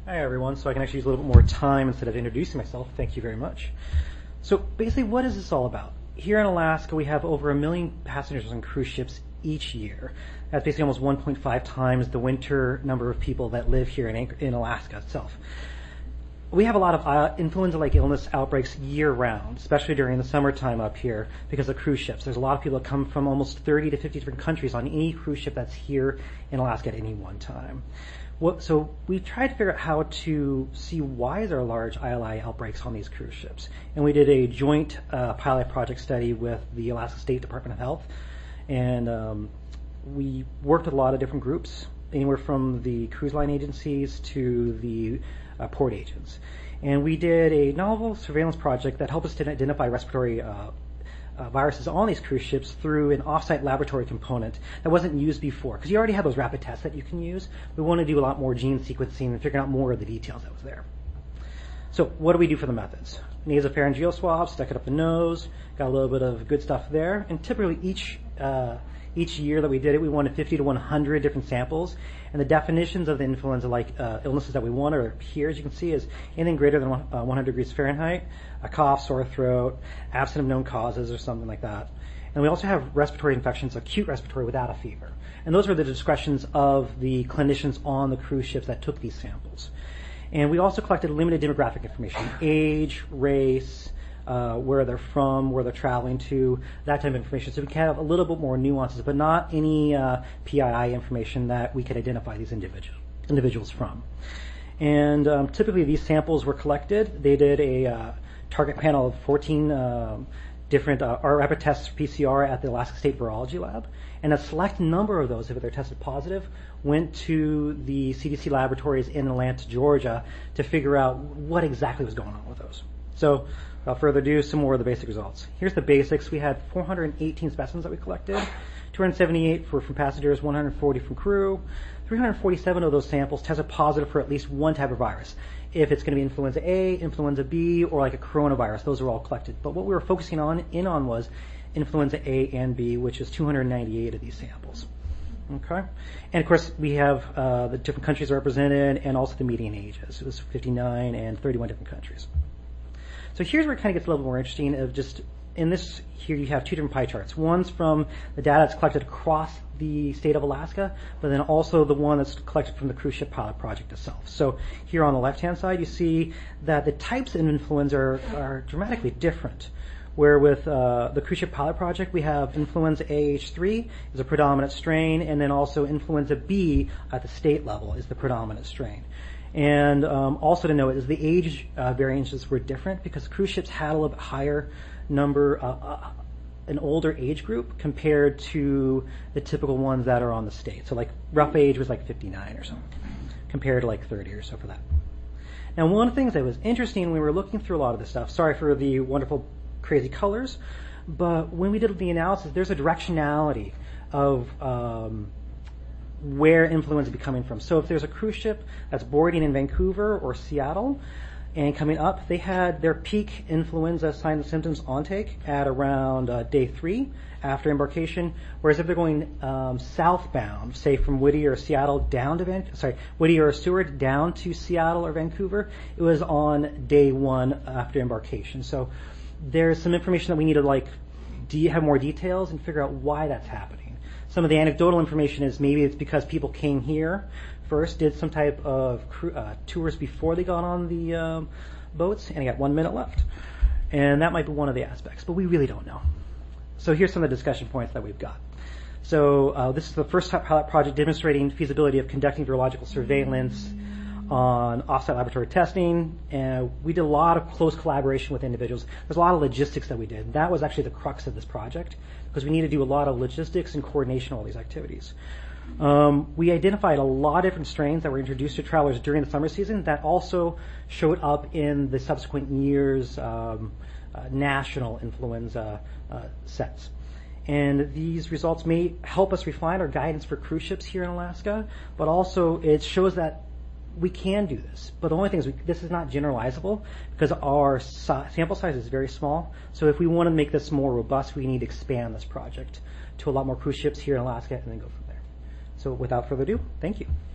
Hi everyone, so I can actually use a little bit more time instead of introducing myself. Thank you very much. So basically, what is this all about? Here in Alaska, we have over 1 million passengers on cruise ships each year. That's basically almost 1.5 times the winter number of people that live here in Alaska itself. We have a lot of influenza-like illness outbreaks year-round, especially during the summertime up here because of cruise ships. There's a lot of people that come from almost 30 to 50 different countries on any cruise ship that's here in Alaska at any one time. So we tried to figure out how to see why there are large ILI outbreaks on these cruise ships. And we did a joint pilot project study with the Alaska State Department of Health. And we worked with a lot of different groups, anywhere from the cruise line agencies to the port agents. And we did a novel surveillance project that helped us to identify respiratory viruses on these cruise ships through an off-site laboratory component that wasn't used before. Because you already have those rapid tests that you can use. We want to do a lot more gene sequencing and figuring out more of the details that was there. So what do we do for the methods? Nasopharyngeal swabs, stuck it up the nose, got a little bit of good stuff there. And typically each year that we did it, we wanted 50 to 100 different samples. And the definitions of the influenza-like illnesses that we want are here, as you can see, is anything greater than 100 degrees Fahrenheit, a cough, sore throat, absent of known causes, or something like that. And we also have respiratory infections, acute respiratory without a fever. And those were the discretions of the clinicians on the cruise ships that took these samples. And we also collected limited demographic information, age, race, where they're from, where they're traveling to, that type of information. So we can have a little bit more nuances, but not any PII information that we could identify these individuals from. And typically these samples were collected. They did a target panel of 14 different rapid tests PCR at the Alaska State Virology Lab. And a select number of those, if they're tested positive, went to the CDC laboratories in Atlanta, Georgia, to figure out what exactly was going on with those. So, without further ado, some more of the basic results. Here's the basics. We had 418 specimens that we collected, 278 from passengers, 140 from crew. 347 of those samples tested positive for at least one type of virus. If it's going to be influenza A, influenza B, or like a coronavirus, those are all collected. But what we were focusing on was influenza A and B, which is 298 of these samples. Okay, and of course we have the different countries represented and also the median ages. It was 59 and 31 different countries. So here's where it kind of gets a little more interesting. Of just in this here, you have two different pie charts. One's from the data that's collected across the state of Alaska, but then also the one that's collected from the cruise ship pilot project itself. So here on the left-hand side, you see that the types of influenza are dramatically different. Where with the cruise ship pilot project, we have influenza AH3 is a predominant strain, and then also influenza B at the state level is the predominant strain. And also to note is the age variances were different because cruise ships had a little bit higher number, an older age group compared to the typical ones that are on the state. So like rough age was like 59 or something compared to like 30 or so for that. Now one of the things that was interesting when we were looking through a lot of this stuff, sorry for the wonderful crazy colors, but when we did the analysis, there's a directionality of where influenza be coming from. So if there's a cruise ship that's boarding in Vancouver or Seattle and coming up, they had their peak influenza signs and symptoms on take at around day 3 after embarkation. Whereas if they're going southbound, say from Whittier or Seattle down to Whittier or Seward down to Seattle or Vancouver, it was on day 1 after embarkation. So there's some information that we need to have more details and figure out why that's happening. Some of the anecdotal information is maybe it's because people came here first, did some type of tours before they got on the boats, and they got 1 minute left. And that might be one of the aspects, but we really don't know. So here's some of the discussion points that we've got. So this is the first pilot project demonstrating feasibility of conducting virological surveillance on offsite laboratory testing, and we did a lot of close collaboration with individuals. There's a lot of logistics that we did. That was actually the crux of this project, because we need to do a lot of logistics and coordination of all these activities. We identified a lot of different strains that were introduced to travelers during the summer season that also showed up in the subsequent years' national influenza sets. And these results may help us refine our guidance for cruise ships here in Alaska, but also it shows that we can do this. But the only thing is this is not generalizable because our sample size is very small. So if we want to make this more robust, we need to expand this project to a lot more cruise ships here in Alaska and then go from there. So without further ado, thank you.